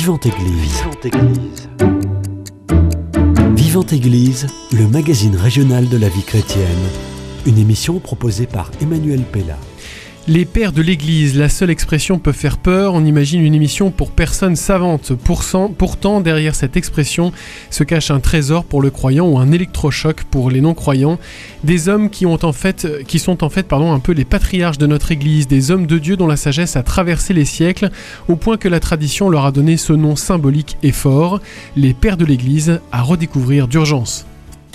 Vivante Église. Vivante Église, le magazine régional de la vie chrétienne. Une émission proposée par Emmanuel Pella. Les pères de l'Église, la seule expression peut faire peur. On imagine une émission pour personnes savantes. Pourtant, derrière cette expression se cache un trésor pour le croyant ou un électrochoc pour les non-croyants. Des hommes qui sont en fait un peu les patriarches de notre Église, des hommes de Dieu dont la sagesse a traversé les siècles, au point que la tradition leur a donné ce nom symbolique et fort. Les pères de l'Église, à redécouvrir d'urgence.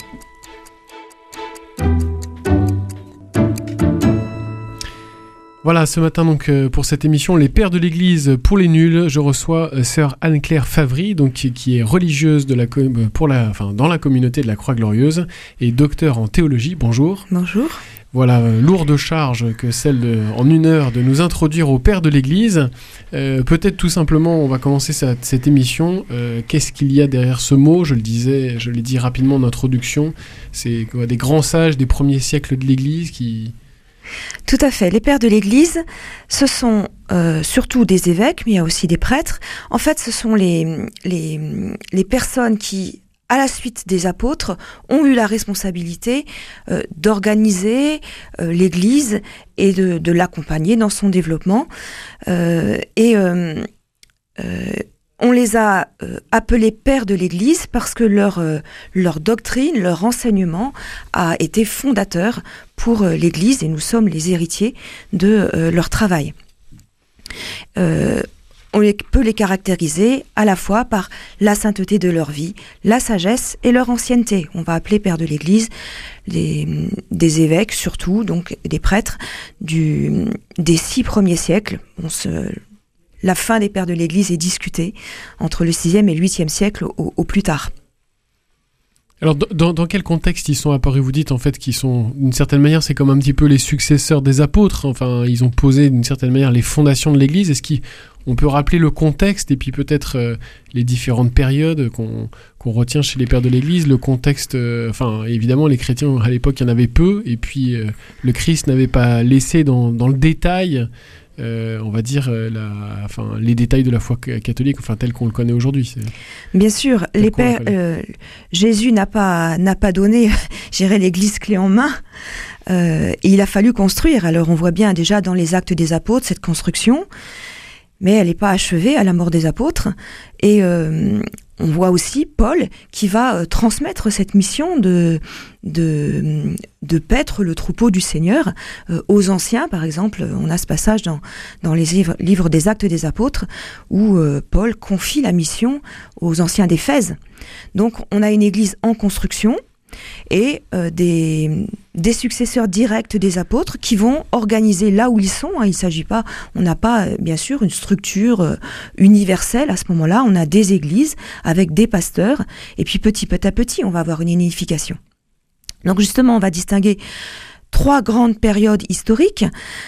Voilà, ce matin donc pour cette émission Les Pères de l'Église pour les nuls, je reçois sœur Anne-Claire Favry, donc qui est religieuse dans la communauté de la Croix-Glorieuse et docteur en théologie. Bonjour. Bonjour. Voilà, lourde charge que celle en une heure de nous introduire aux Pères de l'Église. Peut-être tout simplement, on va commencer cette émission. Qu'est-ce qu'il y a derrière ce mot ? Je l'ai dit rapidement en introduction. C'est des grands sages des premiers siècles de l'Église qui... Tout à fait. Les pères de l'Église, ce sont surtout des évêques, mais il y a aussi des prêtres. En fait, ce sont les personnes qui, à la suite des apôtres, ont eu la responsabilité d'organiser l'Église et de l'accompagner dans son développement. On les a appelés pères de l'Église parce que leur doctrine, leur enseignement a été fondateur pour l'Église et nous sommes les héritiers de leur travail. On peut les caractériser à la fois par la sainteté de leur vie, la sagesse et leur ancienneté. On va appeler pères de l'Église des évêques surtout, donc des prêtres des 6 premiers siècles. La fin des pères de l'Église est discutée entre le 6e et le 8e siècle au plus tard. Alors, dans quel contexte ils sont apparus ? Vous dites en fait qu'ils sont, d'une certaine manière, c'est comme un petit peu les successeurs des apôtres. Enfin, ils ont posé d'une certaine manière les fondations de l'Église. Est-ce qu'on peut rappeler le contexte et puis peut-être les différentes périodes qu'on retient chez les pères de l'Église ? Le contexte, évidemment, les chrétiens à l'époque, il y en avait peu. Et puis, le Christ n'avait pas laissé dans le détail... on va dire les détails de la foi catholique, tel qu'on le connaît aujourd'hui. Bien sûr, les pères, Jésus n'a pas donné, l'Église clé en main. Et il a fallu construire. Alors on voit bien déjà dans les Actes des Apôtres cette construction, mais elle n'est pas achevée à la mort des apôtres. Et on voit aussi Paul qui va transmettre cette mission de paître le troupeau du Seigneur aux anciens. Par exemple, on a ce passage dans les livres des Actes des Apôtres où Paul confie la mission aux anciens d'Éphèse. Donc on a une église en construction et des successeurs directs des apôtres qui vont organiser là où ils sont. Il s'agit pas, on n'a pas bien sûr une structure universelle à ce moment-là. On a des églises avec des pasteurs et puis petit à petit on va avoir une unification. Donc justement on va distinguer 3 grandes périodes historiques.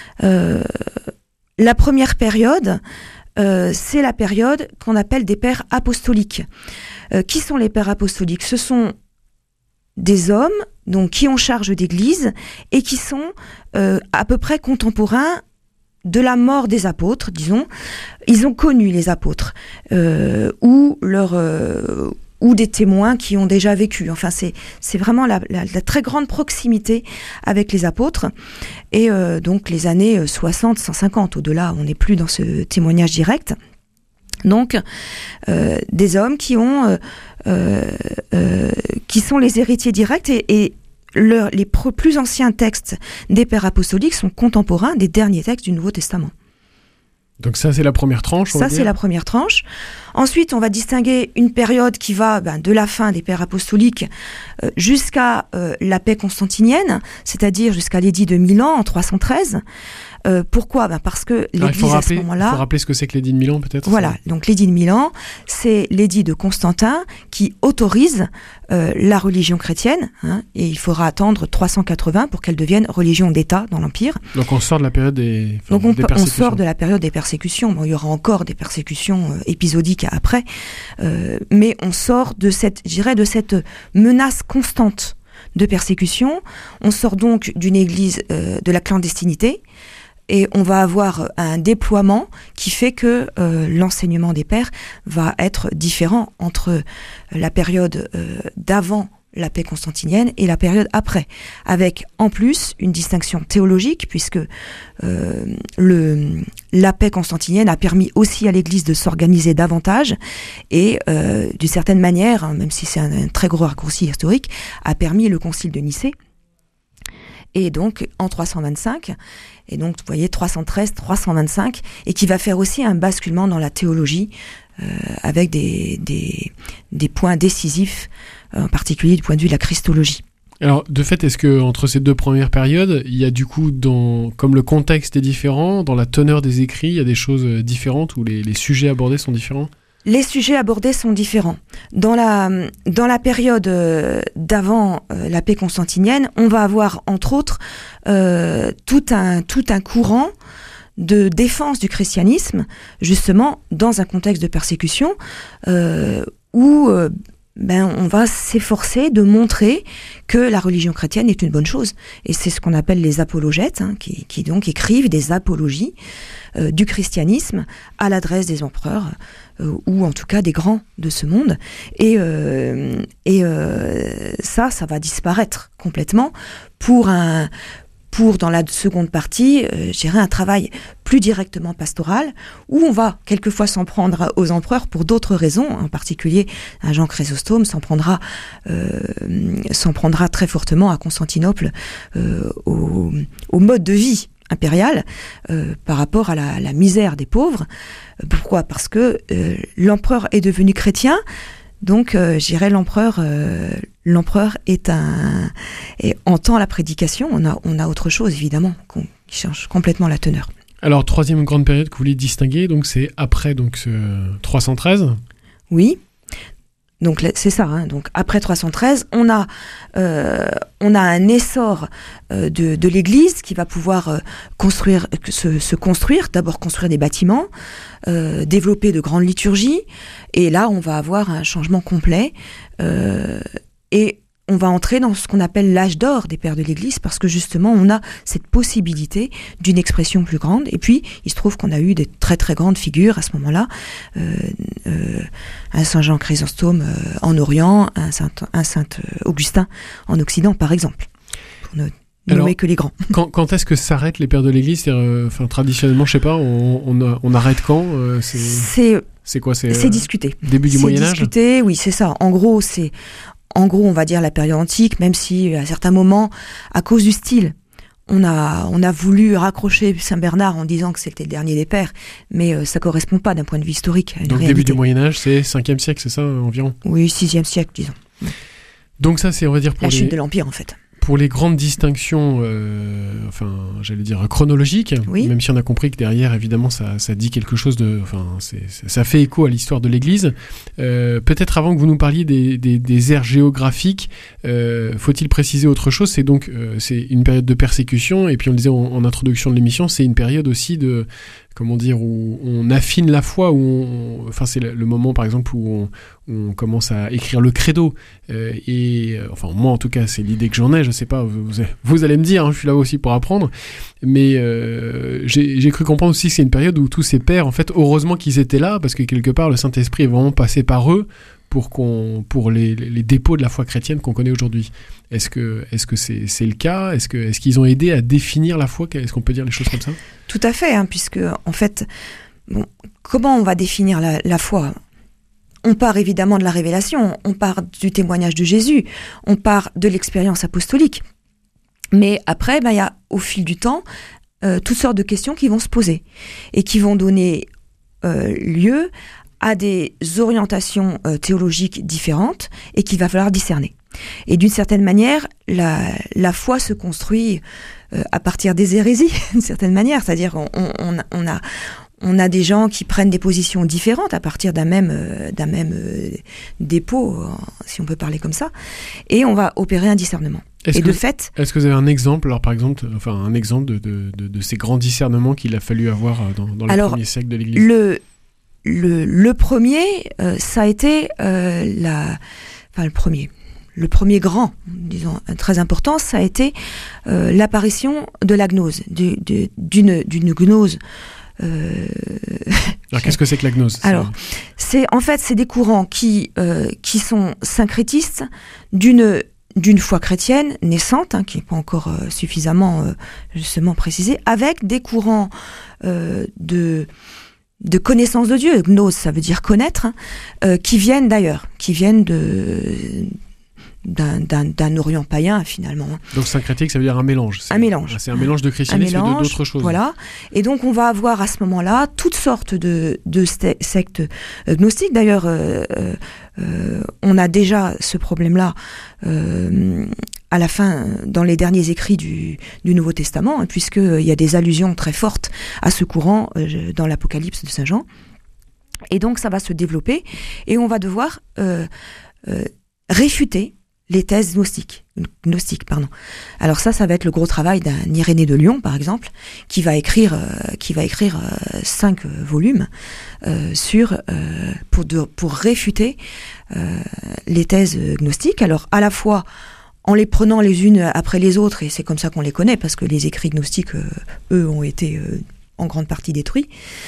La première période, c'est la période qu'on appelle des pères apostoliques. Qui sont les pères apostoliques ? Ce sont des hommes donc qui ont charge d'église et qui sont à peu près contemporains de la mort des apôtres, disons. Ils ont connu les apôtres ou des témoins qui ont déjà vécu. Enfin, c'est vraiment la très grande proximité avec les apôtres. Et donc les années 60, 150, au-delà, on n'est plus dans ce témoignage direct. Donc, des hommes qui sont les héritiers directs et les plus anciens textes des pères apostoliques sont contemporains des derniers textes du Nouveau Testament. Donc ça, c'est la première tranche. Ça, c'est la première tranche. Ensuite, on va distinguer une période qui va de la fin des pères apostoliques jusqu'à la paix constantinienne, c'est-à-dire jusqu'à l'édit de Milan en 313. Pourquoi ? Parce que l'Église à ce moment-là... Il faut rappeler ce que c'est que l'édit de Milan, peut-être. Voilà, donc l'édit de Milan, c'est l'édit de Constantin qui autorise la religion chrétienne, et il faudra attendre 380 pour qu'elle devienne religion d'État dans l'Empire. Donc on sort de la période des persécutions. On sort de la période des persécutions. Bon, il y aura encore des persécutions épisodiques après, mais on sort de cette menace constante de persécution. On sort donc d'une église de la clandestinité et on va avoir un déploiement qui fait que l'enseignement des pères va être différent entre la période d'avant la paix constantinienne et la période après, avec en plus une distinction théologique, puisque la paix constantinienne a permis aussi à l'Église de s'organiser davantage et d'une certaine manière, même si c'est un très gros raccourci historique, a permis le concile de Nicée. Et donc en 325, et donc vous voyez 313, 325, et qui va faire aussi un basculement dans la théologie avec des points décisifs, en particulier du point de vue de la christologie. Alors, de fait, est-ce que entre ces deux premières périodes, il y a du coup, comme le contexte est différent, dans la teneur des écrits, il y a des choses différentes ou les sujets abordés sont différents ? Les sujets abordés sont différents. Dans la période d'avant la paix constantinienne, on va avoir entre autres tout un courant de défense du christianisme, justement dans un contexte de persécution où on va s'efforcer de montrer que la religion chrétienne est une bonne chose. Et c'est ce qu'on appelle les apologètes, qui donc écrivent des apologies du christianisme à l'adresse des empereurs, ou en tout cas des grands de ce monde. Et ça va disparaître complètement pour dans la seconde partie, je dirais un travail plus directement pastoral, où on va quelquefois s'en prendre aux empereurs pour d'autres raisons, en particulier un Jean Chrysostome s'en prendra très fortement à Constantinople au mode de vie impérial par rapport à la misère des pauvres. Pourquoi ? Parce que l'empereur est devenu chrétien. Donc, je dirais l'empereur entend la prédication. On a autre chose évidemment qui change complètement la teneur. Alors, troisième grande période que vous voulez distinguer, donc c'est après ce 313. Oui. Donc c'est ça. Donc après 313, on a un essor de l'Église qui va pouvoir se construire. D'abord construire des bâtiments, développer de grandes liturgies. Et là, on va avoir un changement complet. Et on va entrer dans ce qu'on appelle l'âge d'or des pères de l'Église, parce que justement, on a cette possibilité d'une expression plus grande. Et puis, il se trouve qu'on a eu des très très grandes figures à ce moment-là. Un Saint Jean Chrysostome en Orient, un Saint Augustin en Occident, par exemple. Pour ne nommer que les grands. Quand est-ce que s'arrêtent les pères de l'Église ? Traditionnellement, je sais pas, on arrête quand c'est quoi ? C'est discuté. Début du Moyen-Âge ? C'est discuté, oui, c'est ça. En gros, on va dire la période antique, même si à certains moments, à cause du style, on a voulu raccrocher Saint Bernard en disant que c'était le dernier des pères, mais ça correspond pas d'un point de vue historique à une réalité. Donc début du Moyen-Âge, c'est 5e siècle, c'est ça environ ? Oui, 6e siècle, disons. Donc ça, c'est, on va dire, pour la chute de l'Empire, en fait. Pour les grandes distinctions, j'allais dire chronologiques, oui. Même si on a compris que derrière, évidemment, ça dit quelque chose ça fait écho à l'histoire de l'Église. Peut-être avant que vous nous parliez des aires géographiques, faut-il préciser autre chose ? C'est donc c'est une période de persécution, et puis on le disait en introduction de l'émission, c'est une période aussi de où on affine la foi, c'est le moment par exemple où on commence à écrire le credo, moi en tout cas c'est l'idée que j'en ai, je sais pas, vous allez me dire, je suis là aussi pour apprendre, mais j'ai cru comprendre aussi que c'est une période où tous ces pères, en fait, heureusement qu'ils étaient là, parce que quelque part le Saint-Esprit est vraiment passé par eux pour les dépôts de la foi chrétienne qu'on connaît aujourd'hui. Est-ce que c'est le cas ? Est-ce qu'ils ont aidé à définir la foi ? Est-ce qu'on peut dire les choses comme ça ? Tout à fait, puisque en fait, comment on va définir la foi ? On part évidemment de la révélation, on part du témoignage de Jésus, on part de l'expérience apostolique. Mais après, il y a au fil du temps toutes sortes de questions qui vont se poser et qui vont donner lieu à des orientations théologiques différentes et qu'il va falloir discerner. Et d'une certaine manière, la foi se construit à partir des hérésies, d'une certaine manière. C'est-à-dire on a des gens qui prennent des positions différentes à partir d'un même dépôt, si on peut parler comme ça, et on va opérer un discernement. Est-ce que vous avez un exemple, alors par exemple, un exemple de ces grands discernements qu'il a fallu avoir dans les premiers siècles de l'Église ? Le premier, ça a été le premier. le premier grand, disons, très important, ça a été l'apparition de la gnose, d'une gnose. Alors, qu'est-ce que c'est que la gnose? Alors, c'est des courants qui sont syncrétistes d'une foi chrétienne naissante, qui n'est pas encore suffisamment justement précisée, avec des courants de connaissance de Dieu. Gnose, ça veut dire connaître, qui viennent d'ailleurs, qui viennent d'un Orient païen finalement. Donc syncrétique, ça veut dire un mélange. Un mélange. C'est un mélange de christianisme et d'autres choses. Voilà. Et donc on va avoir à ce moment-là toutes sortes de sectes gnostiques. D'ailleurs, on a déjà ce problème-là à la fin, dans les derniers écrits du Nouveau Testament, puisqu'il y a des allusions très fortes à ce courant dans l'Apocalypse de Saint Jean. Et donc ça va se développer et on va devoir réfuter les thèses gnostiques. Alors ça va être le gros travail d'un Irénée de Lyon, par exemple, qui va écrire 5 volumes pour réfuter les thèses gnostiques. Alors à la fois en les prenant les unes après les autres, et c'est comme ça qu'on les connaît, parce que les écrits gnostiques, eux, ont été en grande partie détruits,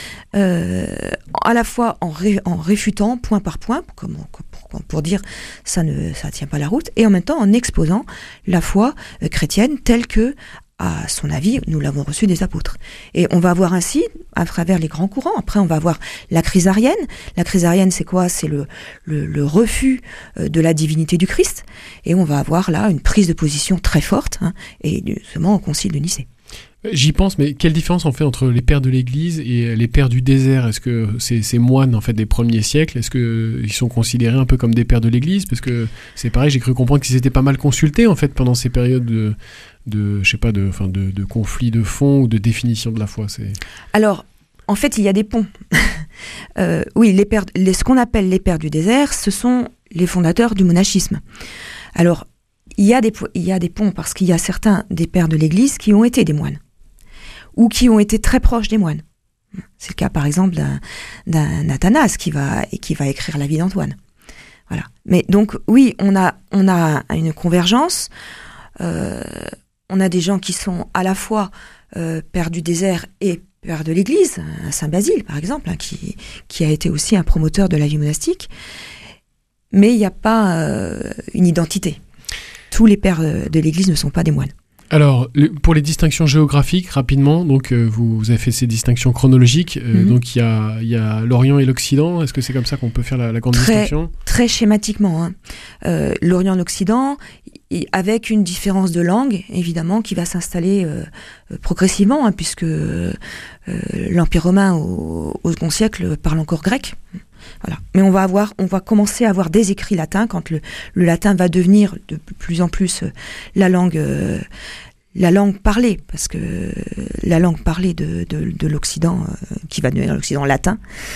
à la fois en réfutant point par point, pour dire ça tient pas la route, et en même temps en exposant la foi chrétienne telle que, à son avis, nous l'avons reçue des apôtres. Et on va voir ainsi, à travers les grands courants, après on va voir la crise arienne. La crise arienne, c'est quoi? C'est le refus de la divinité du Christ, et on va avoir là une prise de position très forte, et seulement au concile de Nicée. J'y pense, mais quelle différence on fait entre les pères de l'Église et les pères du désert? Est-ce que ces moines en fait des premiers siècles, est-ce que ils sont considérés un peu comme des pères de l'Église? Parce que c'est pareil, j'ai cru comprendre qu'ils étaient pas mal consultés en fait pendant ces périodes de conflits de fond ou de définition de la foi. Alors, en fait, il y a des ponts. Oui, ce qu'on appelle les pères du désert, ce sont les fondateurs du monachisme. Alors, il y a des ponts parce qu'il y a certains des pères de l'Église qui ont été des moines, ou qui ont été très proches des moines. C'est le cas, par exemple, d'un Athanase qui va écrire la vie d'Antoine. Voilà. Mais donc, oui, on a une convergence. On a des gens qui sont à la fois pères du désert et pères de l'Église. Saint Basile, par exemple, qui a été aussi un promoteur de la vie monastique. Mais il n'y a pas une identité. Tous les pères de l'Église ne sont pas des moines. Alors, pour les distinctions géographiques, rapidement, donc vous avez fait ces distinctions chronologiques. Donc il y a l'Orient et l'Occident. Est-ce que c'est comme ça qu'on peut faire la grande distinction? Très schématiquement. L'Orient et l'Occident, avec une différence de langue, évidemment, qui va s'installer progressivement, puisque l'Empire romain au IIe siècle parle encore grec. Voilà. Mais on va commencer à avoir des écrits latins quand le latin va devenir de plus en plus la langue parlée, parce que la langue parlée de l'Occident, qui va devenir l'Occident latin.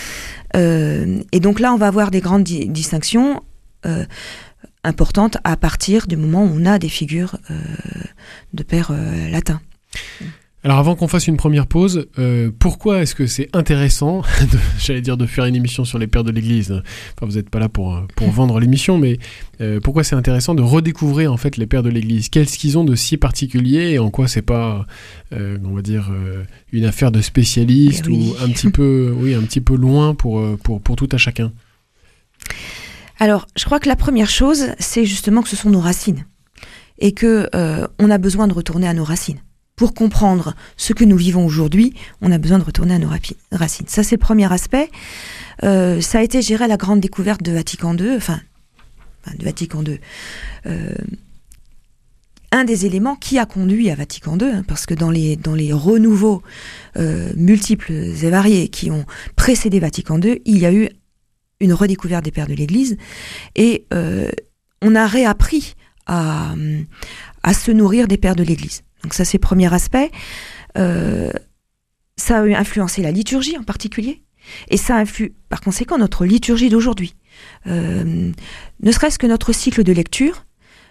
Et donc là, on va avoir des grandes distinctions importantes à partir du moment où on a des figures de pères latins. Alors avant qu'on fasse une première pause, pourquoi est-ce que c'est intéressant de faire une émission sur les pères de l'Église? Enfin, vous n'êtes pas là pour vendre l'émission, mais pourquoi c'est intéressant de redécouvrir en fait les pères de l'Église? Qu'est-ce qu'ils ont de si particulier et en quoi c'est pas, on va dire, une affaire de spécialistes ou un petit peu loin pour tout à chacun? Alors, je crois que la première chose, c'est justement que ce sont nos racines et que on a besoin de retourner à nos racines. Pour comprendre ce que nous vivons aujourd'hui, on a besoin de retourner à nos racines. Ça, c'est le premier aspect. Ça a été, je dirais, la grande découverte de Vatican II, de Vatican II. Un des éléments qui a conduit à Vatican II, parce que dans les renouveaux multiples et variés qui ont précédé Vatican II, il y a eu une redécouverte des pères de l'Église, et on a réappris à se nourrir des pères de l'Église. Donc ça, c'est le premier aspect. Ça a influencé la liturgie en particulier, et ça influe par conséquent notre liturgie d'aujourd'hui. Ne serait-ce que notre cycle de lecture,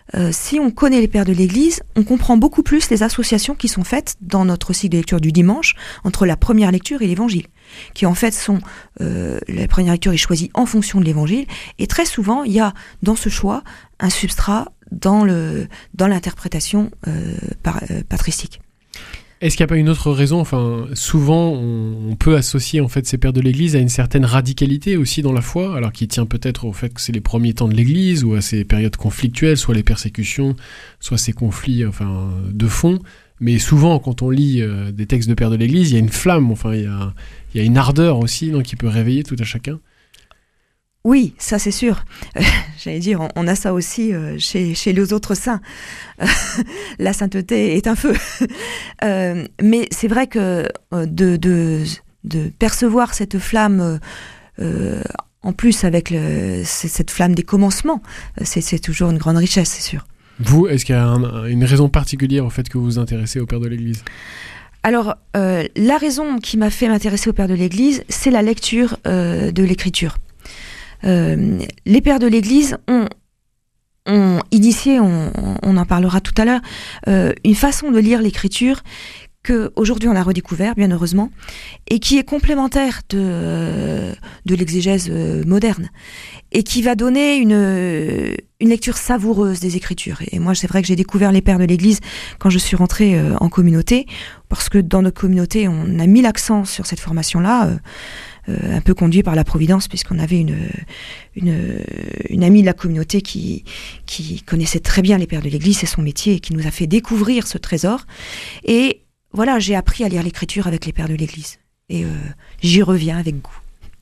si on connaît les pères de l'Église, on comprend beaucoup plus les associations qui sont faites dans notre cycle de lecture du dimanche entre la première lecture et l'Évangile, qui en fait sont la première lecture est choisie en fonction de l'Évangile, et très souvent il y a dans ce choix un substrat dans l'interprétation patristique. Est-ce qu'il n'y a pas une autre raison ? Enfin, souvent, on peut associer en fait ces pères de l'Église à une certaine radicalité aussi dans la foi, alors qui tient peut-être au fait que c'est les premiers temps de l'Église ou à ces périodes conflictuelles, soit les persécutions, soit ces conflits de fond. Mais souvent, quand on lit des textes de pères de l'Église, il y a une flamme, il y a une ardeur aussi qui peut réveiller tout à chacun. Oui, ça c'est sûr. J'allais dire, on a ça aussi chez les autres saints. La sainteté est un feu. Mais c'est vrai que de percevoir cette flamme, en plus avec cette flamme des commencements, c'est toujours une grande richesse, c'est sûr. Vous, est-ce qu'il y a une raison particulière au fait que vous vous intéressez aux pères de l'Église ? Alors, la raison qui m'a fait m'intéresser aux pères de l'Église, c'est la lecture de l'Écriture. Les pères de l'Église ont initié, on en parlera tout à l'heure, une façon de lire l'Écriture qu'aujourd'hui on a redécouvert, bien heureusement, et qui est complémentaire de l'exégèse moderne, et qui va donner une lecture savoureuse des Écritures. Et moi, c'est vrai que j'ai découvert les pères de l'Église quand je suis rentrée en communauté, parce que dans notre communauté, on a mis l'accent sur cette formation-là, un peu conduit par la Providence, puisqu'on avait une amie de la communauté qui connaissait très bien les pères de l'Église, c'est son métier, et qui nous a fait découvrir ce trésor. Et voilà, j'ai appris à lire l'Écriture avec les pères de l'Église. Et j'y reviens avec goût.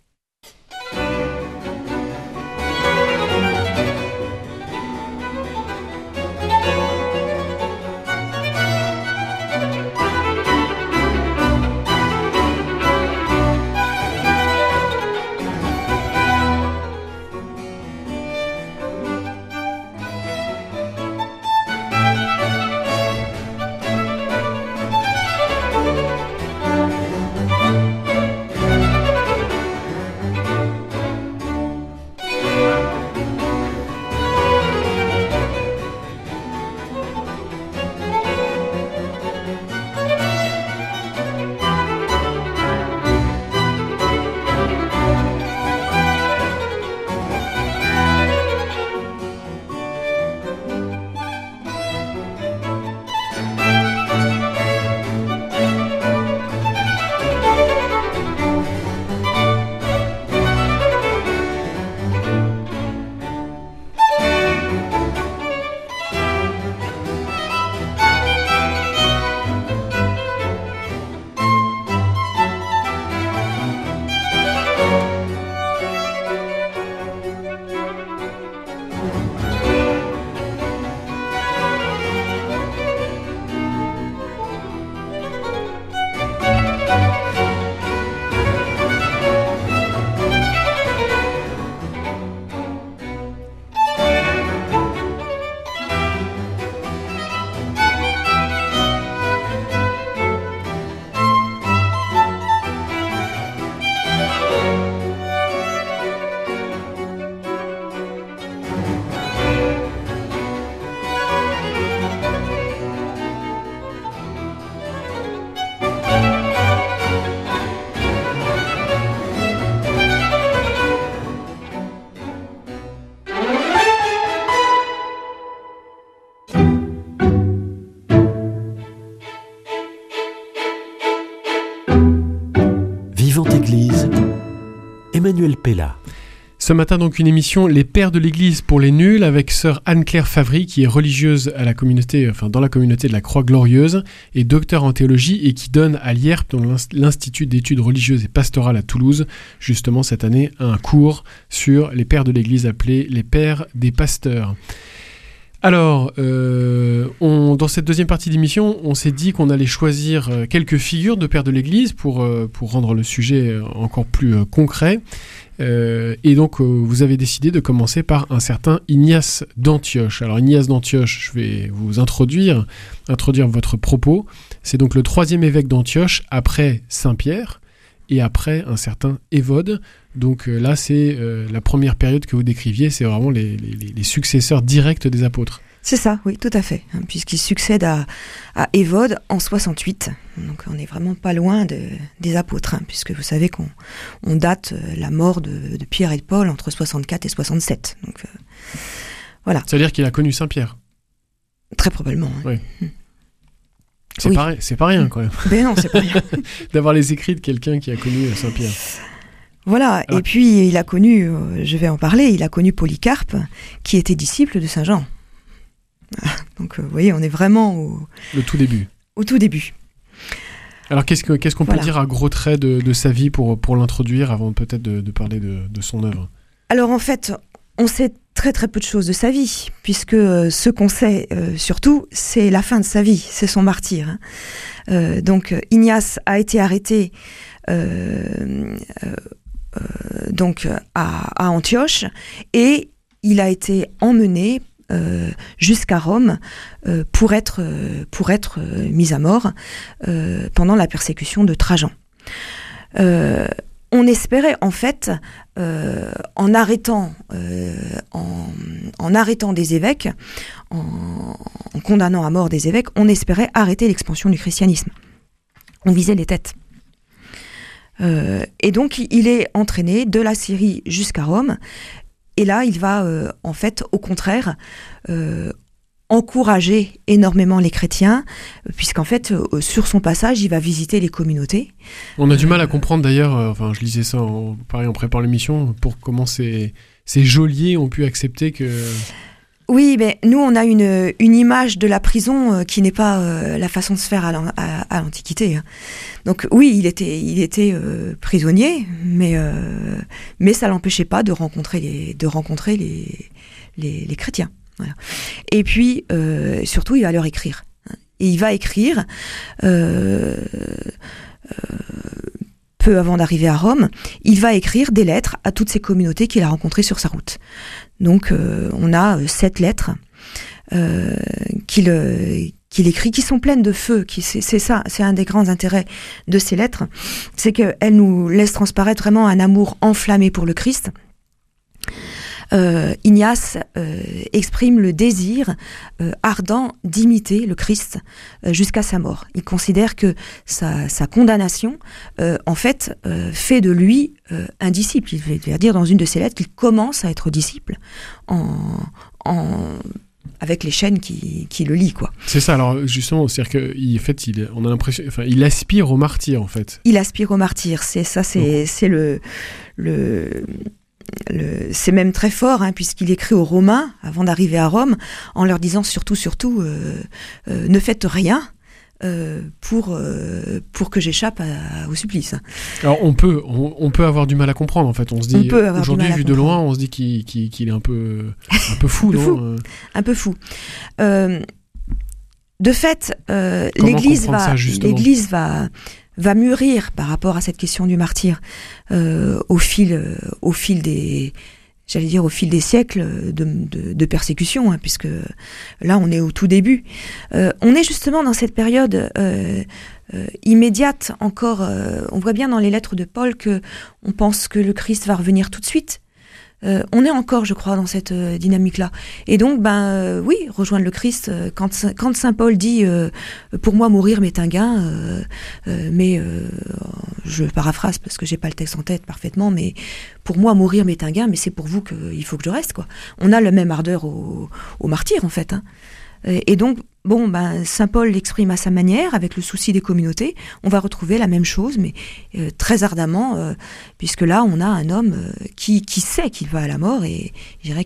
Emmanuel Pella. Ce matin, donc, une émission Les Pères de l'Église pour les nuls avec sœur Anne-Claire Favry, qui est religieuse à la communauté, dans la communauté de la Croix-Glorieuse et docteur en théologie et qui donne à l'IERP, dans l'Institut d'études religieuses et pastorales à Toulouse, justement cette année, un cours sur les Pères de l'Église appelés les Pères des pasteurs. Alors, dans cette deuxième partie d'émission, on s'est dit qu'on allait choisir quelques figures de pères de l'Église pour rendre le sujet encore plus concret. Et donc, vous avez décidé de commencer par un certain Ignace d'Antioche. Alors, Ignace d'Antioche, je vais vous introduire votre propos. C'est donc le 3e évêque d'Antioche après Saint-Pierre et après un certain Évode. Donc là, c'est la première période que vous décriviez, c'est vraiment les successeurs directs des apôtres. C'est ça, oui, tout à fait, puisqu'il succède à Évode en 68. Donc on n'est vraiment pas loin des apôtres, puisque vous savez qu'on date la mort de Pierre et de Paul entre 64 et 67. Donc voilà. C'est-à-dire qu'il a connu Saint-Pierre. Très probablement. Oui. C'est pas rien quand même. Ben non, c'est pas rien. D'avoir les écrits de quelqu'un qui a connu Saint-Pierre. Voilà, alors, et puis il a connu, je vais en parler, il a connu Polycarpe, qui était disciple de Saint Jean. Donc vous voyez, on est vraiment le tout début. Au tout début. Alors qu'est-ce qu'on peut dire à gros traits de sa vie pour l'introduire avant peut-être de parler de son œuvre? Alors en fait, on sait très très peu de choses de sa vie, puisque ce qu'on sait surtout, c'est la fin de sa vie, c'est son martyre. Donc Ignace a été arrêté donc à Antioche, et il a été emmené jusqu'à Rome pour être mis à mort pendant la persécution de Trajan. On espérait en fait, en arrêtant des évêques, en condamnant à mort des évêques, on espérait arrêter l'expansion du christianisme. On visait les têtes. Et donc il est entraîné de la Syrie jusqu'à Rome. Et là, il va, en fait, au contraire, encourager énormément les chrétiens, puisqu'en fait, sur son passage, il va visiter les communautés. On a du mal à comprendre, d'ailleurs, je lisais ça, pareil, on prépare l'émission, pour comment ces geôliers ont pu accepter que... Oui, mais nous, on a une image de la prison qui n'est pas la façon de se faire à l'Antiquité. Donc oui, il était prisonnier, mais ça l'empêchait pas de rencontrer les chrétiens. Voilà. Et puis, surtout, il va leur écrire. Et il va écrire, peu avant d'arriver à Rome, il va écrire des lettres à toutes ces communautés qu'il a rencontrées sur sa route. Donc, on a 7 lettres qu'il écrit, qui sont pleines de feu. C'est ça, c'est un des grands intérêts de ces lettres, c'est qu'elles nous laissent transparaître vraiment un amour enflammé pour le Christ. Ignace exprime le désir ardent d'imiter le Christ jusqu'à sa mort. Il considère que sa condamnation, en fait, fait de lui un disciple. Il va dire dans une de ses lettres qu'il commence à être disciple avec les chaînes qui le lient, quoi. C'est ça, alors justement, c'est-à-dire on a l'impression, il aspire au martyr, en fait. Il aspire au martyr, c'est c'est même très fort, puisqu'il écrit aux Romains, avant d'arriver à Rome, en leur disant surtout, ne faites rien pour que j'échappe au supplice. Alors on peut avoir du mal à comprendre, en fait. On se dit, aujourd'hui, vu de loin, on se dit qu'il est un peu fou, non ? Un peu fou. De fait, l'Église va mûrir par rapport à cette question du martyr au fil des siècles de persécution, puisque là on est au tout début. On est justement dans cette période immédiate encore. On voit bien dans les lettres de Paul que on pense que le Christ va revenir tout de suite. On est encore, je crois, dans cette dynamique-là. Et donc, oui, rejoindre le Christ, quand saint Paul dit « Pour moi, mourir m'est un gain », mais je paraphrase parce que j'ai pas le texte en tête parfaitement, mais « Pour moi, mourir m'est un gain, mais c'est pour vous qu'il faut que je reste », quoi. On a la même ardeur au martyr, en fait. Et donc, saint Paul l'exprime à sa manière, avec le souci des communautés. On va retrouver la même chose, mais très ardemment, puisque là, on a un homme qui sait qu'il va à la mort, et je dirais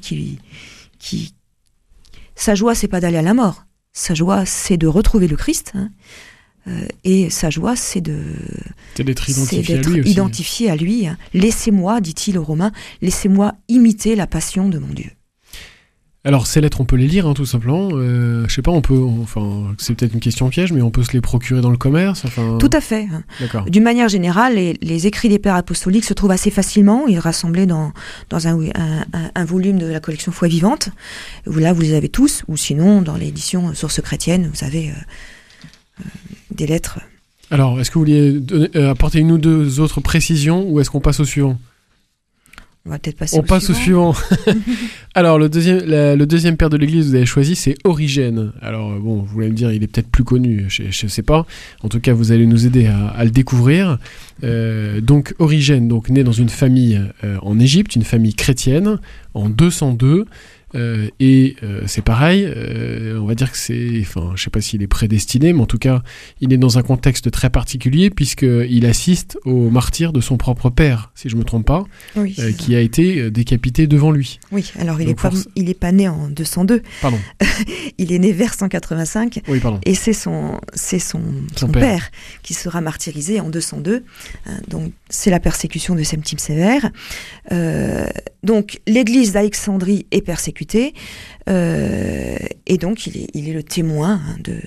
sa joie, c'est pas d'aller à la mort. Sa joie, c'est de retrouver le Christ, et sa joie, c'est d'être identifié à lui. Laissez-moi, dit-il aux Romains, laissez-moi imiter la passion de mon Dieu. Alors, ces lettres, on peut les lire, tout simplement. Je sais pas, c'est peut-être une question piège, mais on peut se les procurer dans le commerce. Tout à fait. D'accord. D'une manière générale, les écrits des pères apostoliques se trouvent assez facilement. Ils sont rassemblés dans un volume de la collection Foi Vivante. Là, vous les avez tous, ou sinon, dans l'édition Sources chrétiennes, vous avez des lettres. Alors, est-ce que vous vouliez apporter une ou deux autres précisions, ou est-ce qu'on passe au suivant ? On va peut-être passer On passe au suivant. Alors, le deuxième père de l'Église que vous avez choisi, c'est Origène. Alors, bon, vous allez me dire, il est peut-être plus connu, je ne sais pas. En tout cas, vous allez nous aider à le découvrir. Donc, Origène, donc, né dans une famille en Égypte, une famille chrétienne, en 202. C'est pareil, on va dire que je sais pas s'il est prédestiné, mais en tout cas, il est dans un contexte très particulier puisqu'il assiste au martyre de son propre père, si je me trompe pas, oui, qui a été décapité devant lui. Oui, alors il est pas né en 202. Pardon. Il est né vers 185. Oui, pardon. Et c'est son père qui sera martyrisé en 202. Donc c'est la persécution de Septime Sévère. Donc l'Église d'Alexandrie est persécutée. Et donc il est le témoin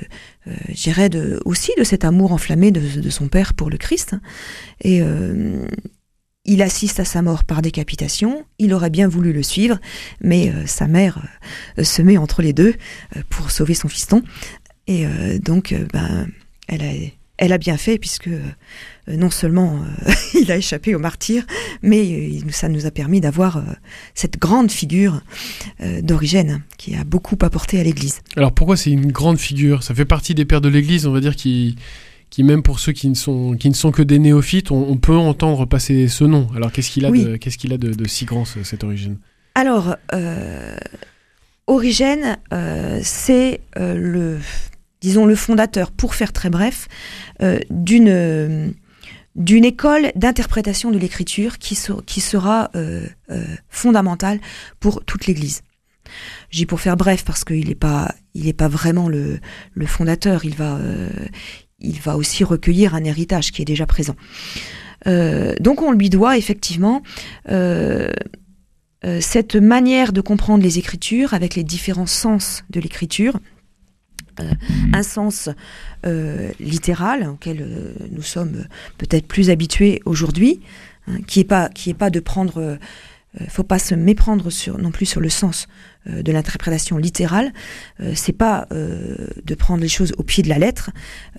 aussi de cet amour enflammé de son père pour le Christ. Et il assiste à sa mort par décapitation. Il aurait bien voulu le suivre, mais sa mère se met entre les deux pour sauver son fiston. Et donc elle a bien fait, puisque non seulement il a échappé au martyre, mais ça nous a permis d'avoir cette grande figure d'Origène, qui a beaucoup apporté à l'Église. Alors pourquoi c'est une grande figure ? Ça fait partie des pères de l'Église, on va dire, qui même pour ceux qui ne sont que des néophytes, on peut entendre passer ce nom. Alors qu'est-ce qu'il a de si grand, cet Origène ? Alors, Origène, c'est le fondateur, pour faire très bref, d'une école d'interprétation de l'écriture qui sera fondamentale pour toute l'Église. Je dis pour faire bref parce qu'il n'est pas vraiment le fondateur. Il va aussi recueillir un héritage qui est déjà présent. Donc on lui doit effectivement cette manière de comprendre les Écritures avec les différents sens de l'Écriture. Un sens littéral auquel nous sommes peut-être plus habitués aujourd'hui, qui est pas de prendre, faut pas se méprendre non plus sur le sens de l'interprétation littérale. C'est pas de prendre les choses au pied de la lettre,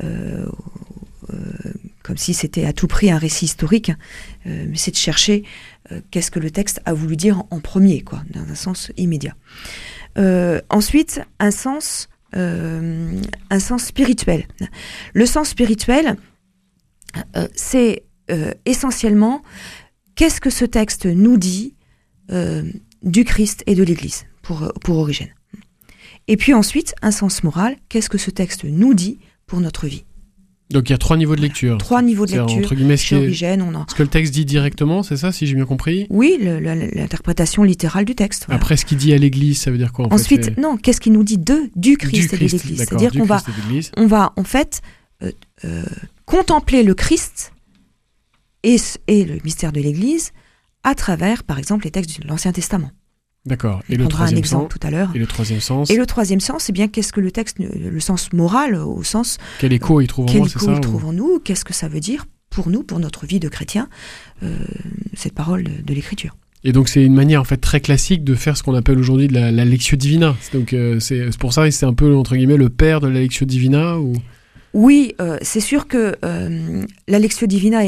comme si c'était à tout prix un récit historique, mais c'est de chercher qu'est-ce que le texte a voulu dire en premier, quoi, dans un sens immédiat. Ensuite, un sens spirituel. Le sens spirituel, c'est essentiellement qu'est-ce que ce texte nous dit du Christ et de l'Église pour Origène. Et puis ensuite, un sens moral, qu'est-ce que ce texte nous dit pour notre vie. Donc il y a 3 niveaux de lecture. 3 niveaux de lecture. Entre guillemets, chez Origène, ce que le texte dit directement, c'est ça, si j'ai bien compris ? Oui, l'interprétation littérale du texte. Voilà. Après, ce qu'il dit à l'Église, ça veut dire quoi Ensuite, non, qu'est-ce qu'il nous dit du Christ et de l'Église. C'est-à-dire qu'on va en fait contempler le Christ et le mystère de l'Église à travers, par exemple, les textes de l'Ancien Testament. D'accord. Et le troisième sens tout à l'heure. Et le troisième sens. Et le troisième sens, c'est bien qu'est-ce que le texte, le sens moral, au sens. Quel écho il trouve en moi, c'est ça ? Quel écho il trouve en nous ? Qu'est-ce que ça veut dire pour nous, pour notre vie de chrétien, cette parole de l'Écriture. Et donc c'est une manière en fait très classique de faire ce qu'on appelle aujourd'hui de la Lectio Divina. Donc c'est pour ça, c'est un peu entre guillemets le père de la Lectio Divina ou. Oui, c'est sûr que la Lectio Divina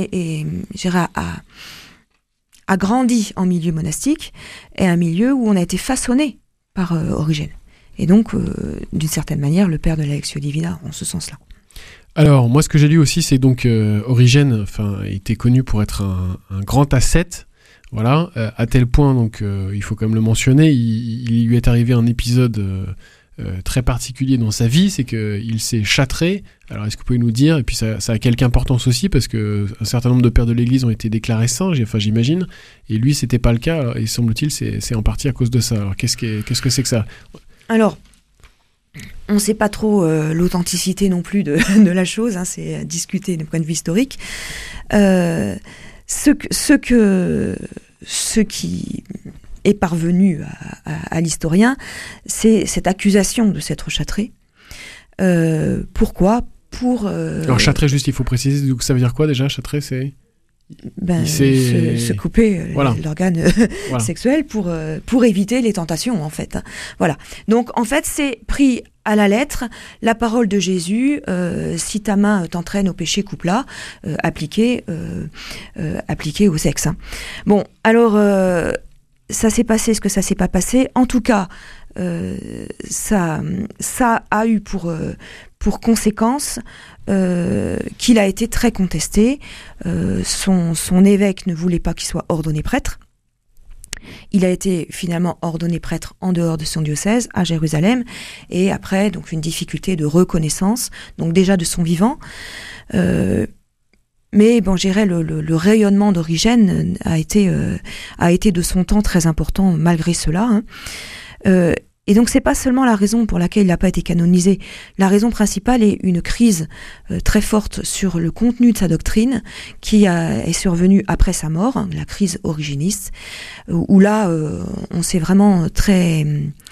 a grandi en milieu monastique et un milieu où on a été façonné par Origène. Et donc, d'une certaine manière, le père de la Lectio Divina, en ce sens-là. Alors, moi, ce que j'ai lu aussi, c'est donc Origène était connu pour être un grand ascète, voilà, à tel point, donc, il faut quand même le mentionner, il lui est arrivé un épisode très particulier dans sa vie, c'est qu'il s'est châtré. Alors est-ce que vous pouvez nous dire, et puis ça a quelque importance aussi parce que un certain nombre de pères de l'Église ont été déclarés saints, j'imagine, et lui c'était pas le cas, alors, et semble-t-il c'est en partie à cause de ça. Alors qu'est-ce que c'est que ça ? Alors on ne sait pas trop l'authenticité non plus de la chose, hein, c'est discuté d'un point de vue historique. Ce qui est parvenu à l'historien, c'est cette accusation de s'être châtré. Pourquoi ? Alors châtré, juste, il faut préciser, donc ça veut dire quoi déjà, châtré, c'est... se couper voilà. l'organe voilà. sexuel pour éviter les tentations, en fait. Voilà. Donc, en fait, c'est pris à la lettre la parole de Jésus, si ta main t'entraîne au péché, coupe-la, appliquée au sexe. Bon, alors, ça s'est passé ce que ça s'est pas passé. En tout cas, ça a eu pour conséquence qu'il a été très contesté. Son évêque ne voulait pas qu'il soit ordonné prêtre. Il a été finalement ordonné prêtre en dehors de son diocèse, à Jérusalem, et après, donc, une difficulté de reconnaissance, donc déjà de son vivant. Mais bon, je dirais, le rayonnement d'Origène a été de son temps très important malgré cela. Hein. Et donc, c'est pas seulement la raison pour laquelle il n'a pas été canonisé. La raison principale est une crise très forte sur le contenu de sa doctrine qui est survenue après sa mort, hein, la crise origéniste, où là, on s'est vraiment très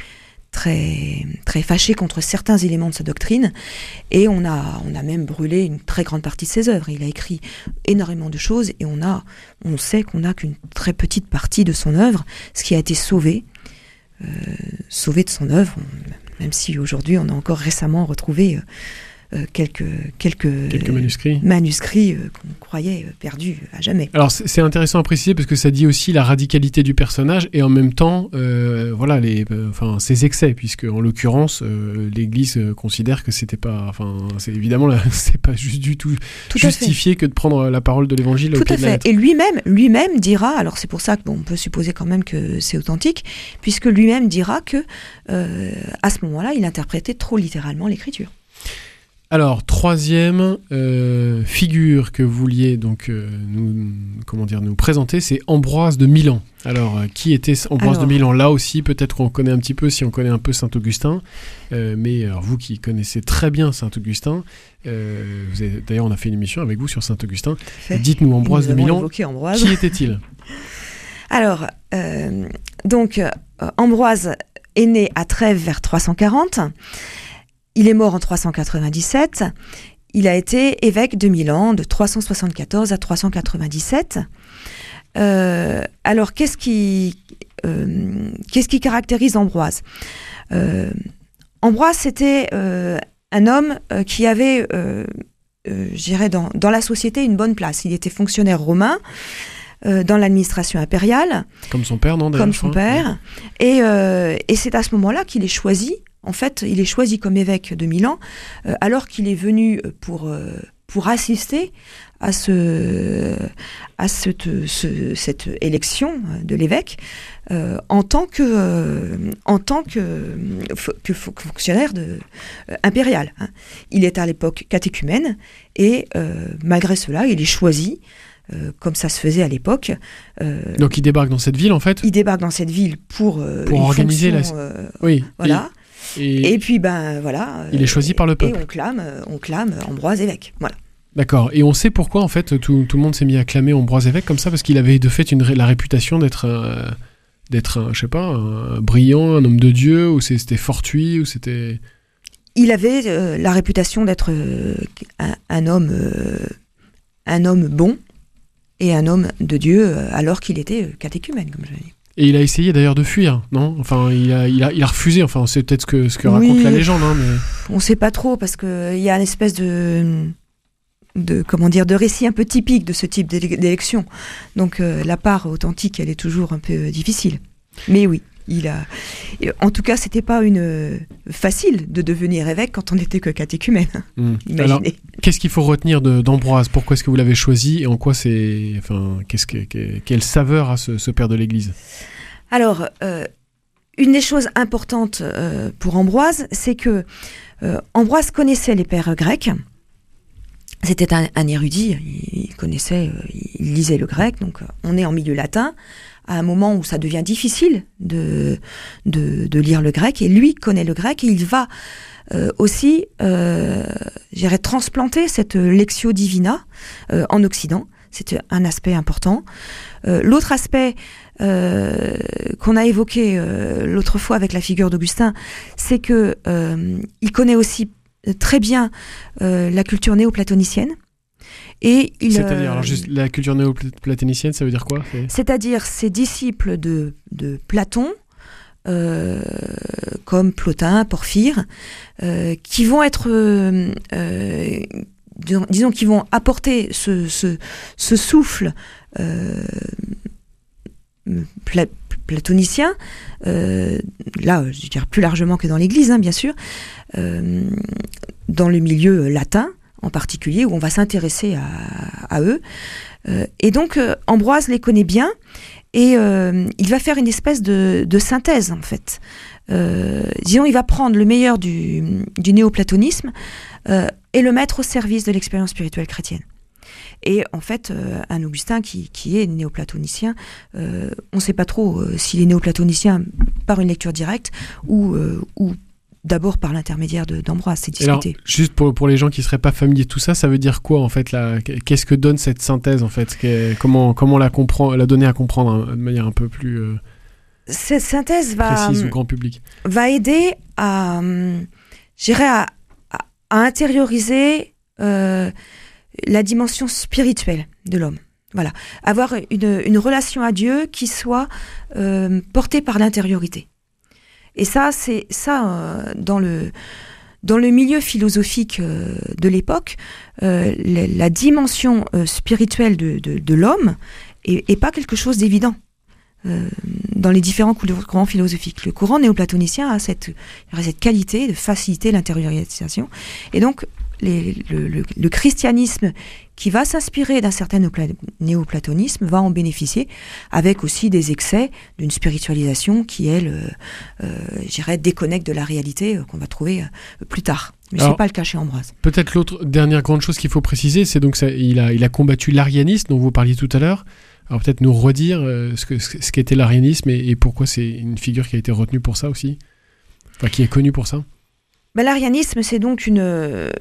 fâché contre certains éléments de sa doctrine, et on a même brûlé une très grande partie de ses œuvres. Il a écrit énormément de choses, et on sait qu'on n'a qu'une très petite partie de son œuvre, ce qui a été sauvé de son œuvre, même si aujourd'hui on a encore récemment retrouvé quelques manuscrits qu'on croyait perdus à jamais. Alors c'est intéressant à préciser parce que ça dit aussi la radicalité du personnage et en même temps voilà ses excès, puisque en l'occurrence l'Église considère que c'était pas, c'est évidemment c'est pas juste du tout justifié que de prendre la parole de l'Évangile. Tout à fait. Et lui-même dira, alors c'est pour ça que on peut supposer quand même que c'est authentique, puisque lui-même dira que à ce moment-là il interprétait trop littéralement l'Écriture. Alors, troisième figure que vous vouliez donc nous présenter, c'est Ambroise de Milan. Alors, qui était Ambroise de Milan ? Là aussi, peut-être qu'on connaît un petit peu, si on connaît un peu Saint-Augustin. Mais alors, vous qui connaissez très bien Saint-Augustin, d'ailleurs, on a fait une émission avec vous sur Saint-Augustin. Dites-nous, Ambroise de Milan, qui était-il ? Alors, Ambroise est né à Trèves vers 340. Il est mort en 397. Il a été évêque de Milan de 374 à 397. Alors, qu'est-ce qui caractérise Ambroise ? Ambroise, c'était un homme qui avait, je dirais, dans la société une bonne place. Il était fonctionnaire romain dans l'administration impériale. Comme son père, non ? Comme son père. Et c'est à ce moment-là qu'il est choisi. En fait, il est choisi comme évêque de Milan, alors qu'il est venu pour assister à cette élection de l'évêque en tant que fonctionnaire impérial. Hein. Il est à l'époque catéchumène et malgré cela, il est choisi. Comme ça se faisait à l'époque. Donc il débarque dans cette ville, en fait ? Il débarque dans cette ville pour organiser oui. Voilà. Et puis, il est choisi par le peuple. Et on clame Ambroise évêque. Voilà. D'accord. Et on sait pourquoi, en fait, tout le monde s'est mis à clamer Ambroise évêque comme ça, parce qu'il avait de fait la réputation d'être un, je sais pas, un brillant, un homme de Dieu, ou c'était fortuit, ou c'était... Il avait la réputation d'être un homme bon et un homme de Dieu, alors qu'il était catéchumène, comme je l'ai dit. Et il a essayé d'ailleurs de fuir, non ? Enfin, il a refusé. Enfin, c'est peut-être ce que raconte la légende, hein, mais... On sait pas trop, parce que il y a une espèce de récit un peu typique de ce type d'élection. Donc la part authentique, elle est toujours un peu difficile. Mais oui, en tout cas, c'était pas facile de devenir évêque quand on n'était que catéchumène. Imaginez. Alors, qu'est-ce qu'il faut retenir d'Ambroise ? Pourquoi est-ce que vous l'avez choisi et en quoi quelle saveur a ce père de l'Église ? Alors, une des choses importantes pour Ambroise, c'est que Ambroise connaissait les pères grecs. C'était un érudit, il lisait le grec, donc on est en milieu latin, à un moment où ça devient difficile de lire le grec, et lui connaît le grec, et il va aussi, transplanter cette Lectio Divina en Occident. C'était un aspect important. L'autre aspect qu'on a évoqué l'autre fois avec la figure d'Augustin, c'est que il connaît aussi très bien la culture néoplatonicienne. C'est-à-dire, alors juste la culture néoplatonicienne, ça veut dire quoi ? C'est-à-dire ces disciples de Platon, comme Plotin, Porphyre, qui vont être, disons, qui vont apporter ce souffle néoplatoniciens, là, je dirais plus largement que dans l'Église, bien sûr, dans le milieu latin en particulier, où on va s'intéresser à eux. Et donc, Ambroise les connaît bien, et il va faire une espèce de synthèse, en fait. Disons, il va prendre le meilleur du néoplatonisme et le mettre au service de l'expérience spirituelle chrétienne. Et en fait, un Augustin qui est néoplatonicien, on ne sait pas trop s'il est néoplatonicien par une lecture directe ou d'abord par l'intermédiaire d'Ambroise, c'est discuté. Alors, juste pour les gens qui ne seraient pas familiers de tout ça, ça veut dire quoi en fait là, qu'est-ce que donne cette synthèse en fait, comment la donner à comprendre de manière un peu plus cette synthèse précise au grand public va aider à intérioriser la dimension spirituelle de l'homme. Voilà, avoir une relation à Dieu qui soit portée par l'intériorité. Et ça, c'est ça dans le milieu philosophique de l'époque, la dimension spirituelle de l'homme est pas quelque chose d'évident dans les différents courants philosophiques. Le courant néoplatonicien a cette qualité de faciliter l'intériorisation, et donc le christianisme qui va s'inspirer d'un certain néoplatonisme va en bénéficier, avec aussi des excès d'une spiritualisation qui, elle, je dirais, déconnecte de la réalité qu'on va trouver plus tard. Mais ce n'est pas le cas chez Ambroise. Peut-être l'autre dernière grande chose qu'il faut préciser, c'est donc il a combattu l'arianisme dont vous parliez tout à l'heure. Alors peut-être nous redire ce qu'était l'arianisme et pourquoi c'est une figure qui a été retenue pour ça aussi, enfin, qui est connue pour ça. L'arianisme, c'est donc une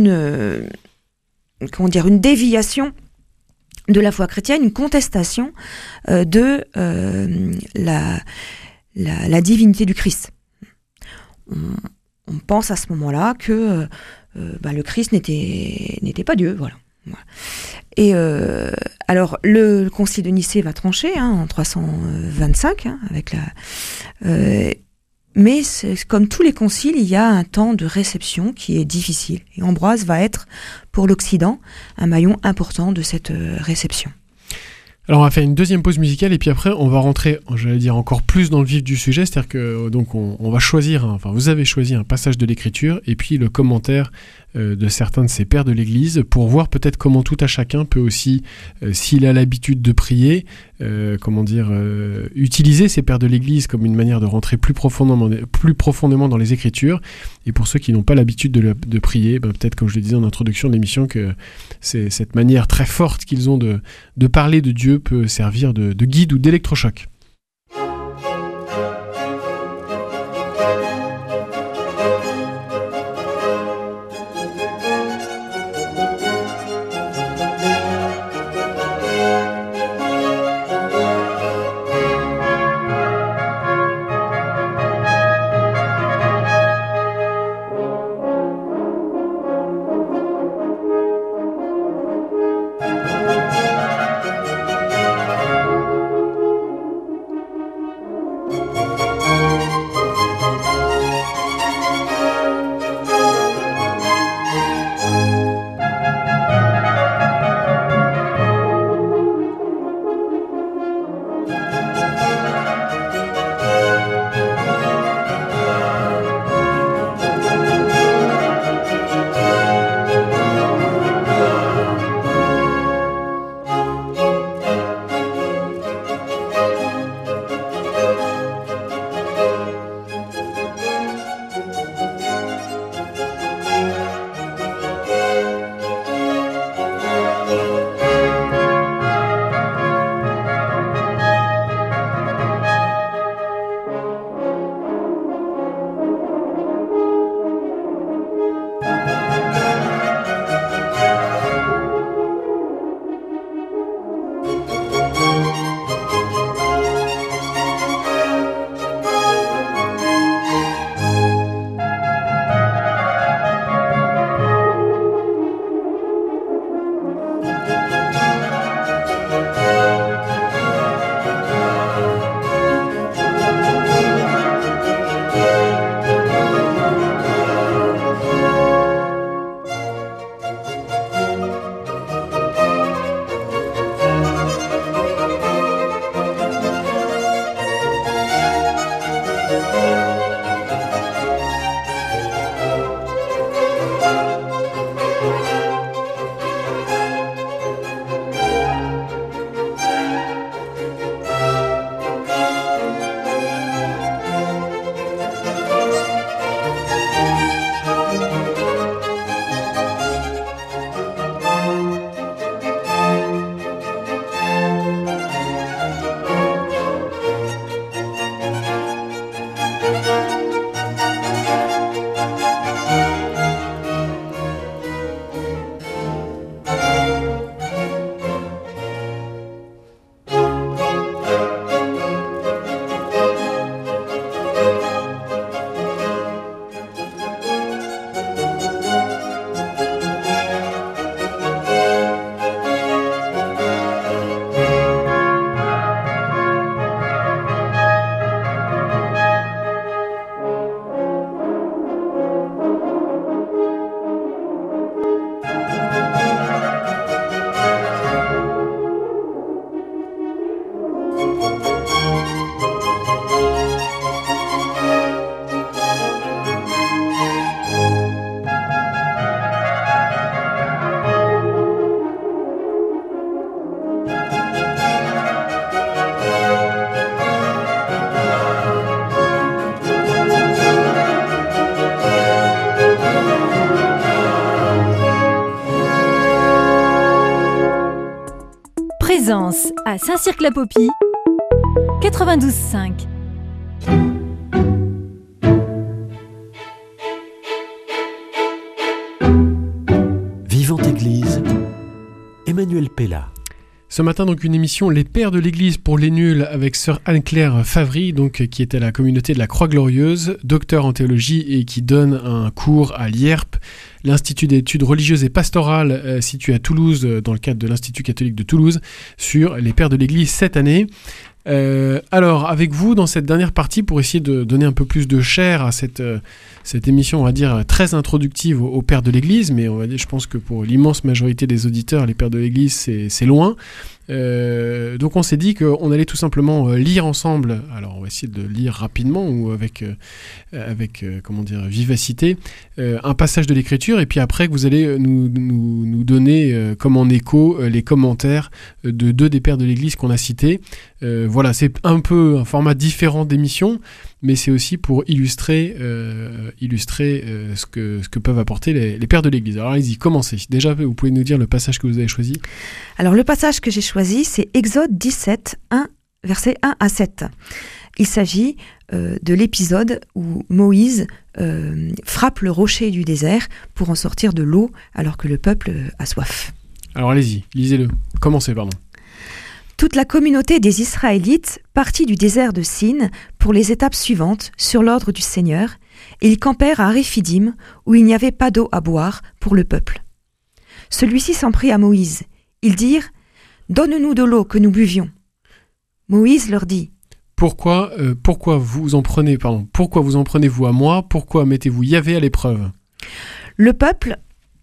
déviation de la foi chrétienne, une contestation de la divinité du Christ. On pense à ce moment-là que le Christ n'était pas Dieu, voilà. Et alors le concile de Nicée va trancher en 325 avec mais comme tous les conciles, il y a un temps de réception qui est difficile. Et Ambroise va être, pour l'Occident, un maillon important de cette réception. Alors on va faire une deuxième pause musicale et puis après on va rentrer, j'allais dire, encore plus dans le vif du sujet, c'est-à-dire que donc on va choisir, vous avez choisi un passage de l'Écriture et puis le commentaire de certains de ces pères de l'Église pour voir peut-être comment tout à chacun peut aussi, s'il a l'habitude de prier, utiliser ces pères de l'Église comme une manière de rentrer plus profondément dans les Écritures. Et pour ceux qui n'ont pas l'habitude de prier, peut-être, comme je le disais en introduction de l'émission, que c'est cette manière très forte qu'ils ont de parler de Dieu peut servir de guide ou d'électrochoc. Plaisance à Saint-Cirque-la-Popie, 92.5. Vivante Église, Emmanuel Pella. Ce matin, donc, une émission Les Pères de l'Église pour les nuls avec sœur Anne-Claire Favry, donc, qui est à la communauté de la Croix-Glorieuse, docteur en théologie et qui donne un cours à l'IERP, l'Institut d'études religieuses et pastorales situé à Toulouse, dans le cadre de l'Institut catholique de Toulouse, sur les Pères de l'Église cette année. Alors, avec vous, dans cette dernière partie, pour essayer de donner un peu plus de chair à cette émission, on va dire, très introductive aux Pères de l'Église, mais on va dire, je pense que pour l'immense majorité des auditeurs, les Pères de l'Église, c'est loin. Donc on s'est dit qu'on allait tout simplement lire ensemble, alors on va essayer de lire rapidement ou avec comment dire, vivacité, un passage de l'Écriture, et puis après que vous allez nous donner comme en écho les commentaires de deux des Pères de l'Église qu'on a cités. Voilà, c'est un peu un format différent d'émission, mais c'est aussi pour illustrer ce que peuvent apporter les Pères de l'Église. Alors allez-y, commencez. Déjà, vous pouvez nous dire le passage que vous avez choisi? Alors le passage que j'ai choisi, c'est Exode 17, 1, versets 1 à 7. Il s'agit de l'épisode où Moïse frappe le rocher du désert pour en sortir de l'eau alors que le peuple a soif. Alors allez-y, lisez-le. Commencez, pardon. Toute la communauté des Israélites partit du désert de Sin pour les étapes suivantes sur l'ordre du Seigneur, et ils campèrent à Réphidim où il n'y avait pas d'eau à boire pour le peuple. Celui-ci s'en prit à Moïse. Ils dirent « Donne-nous de l'eau que nous buvions. » Moïse leur dit « Pourquoi vous en prenez-vous à moi? Pourquoi mettez-vous Yahvé à l'épreuve ?» Le peuple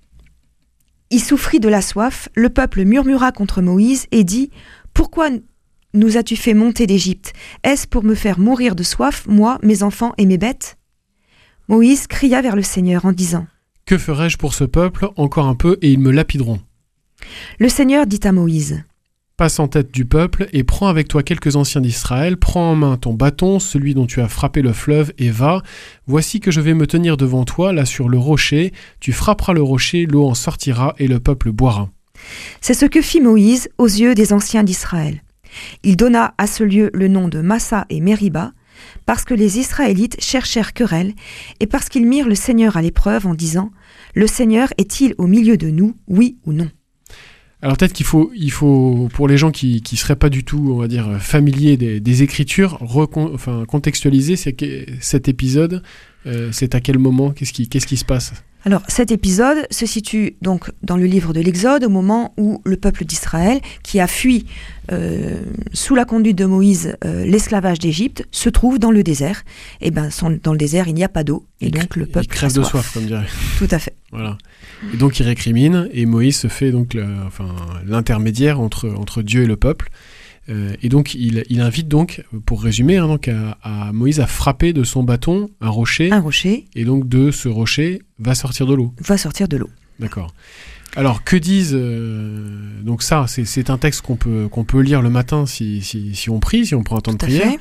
y souffrit de la soif. Le peuple murmura contre Moïse et dit « Pourquoi nous as-tu fait monter d'Égypte? Est-ce pour me faire mourir de soif, moi, mes enfants et mes bêtes ?» Moïse cria vers le Seigneur en disant « Que ferai-je pour ce peuple? Encore un peu et ils me lapideront. » Le Seigneur dit à Moïse « Passe en tête du peuple et prends avec toi quelques anciens d'Israël, prends en main ton bâton, celui dont tu as frappé le fleuve, et va. Voici que je vais me tenir devant toi, là sur le rocher. Tu frapperas le rocher, l'eau en sortira et le peuple boira. » C'est ce que fit Moïse aux yeux des anciens d'Israël. Il donna à ce lieu le nom de Massa et Mériba, parce que les Israélites cherchèrent querelle, et parce qu'ils mirent le Seigneur à l'épreuve en disant « Le Seigneur est-il au milieu de nous, oui ou non ?» Alors peut-être qu'il faut pour les gens qui seraient pas du tout, on va dire, familiers des Écritures, contextualiser cet épisode. C'est à quel moment? Qu'est-ce qui se passe? Alors cet épisode se situe donc dans le livre de l'Exode, au moment où le peuple d'Israël, qui a fui sous la conduite de Moïse l'esclavage d'Égypte, se trouve dans le désert. Et dans le désert, il n'y a pas d'eau, et donc le peuple crève de soif, comme dirait. Tout à fait. Voilà. Et donc il récrimine, et Moïse se fait donc l'intermédiaire entre Dieu et le peuple. Et donc il invite donc, pour résumer, à Moïse à frapper de son bâton un rocher. Et donc de ce rocher va sortir de l'eau. D'accord. Alors que disent donc ça, c'est un texte qu'on peut lire le matin si on prie, si on prend un temps de prière.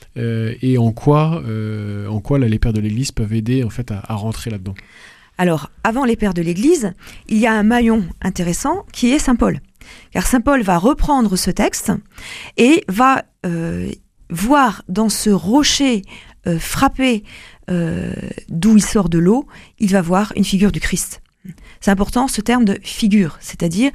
Et en quoi les Pères de l'Église peuvent aider en fait à rentrer là-dedans. Alors avant les Pères de l'Église, il y a un maillon intéressant qui est Saint Paul. Car Saint Paul va reprendre ce texte et va voir dans ce rocher frappé d'où il sort de l'eau, il va voir une figure du Christ. C'est important ce terme de figure, c'est-à-dire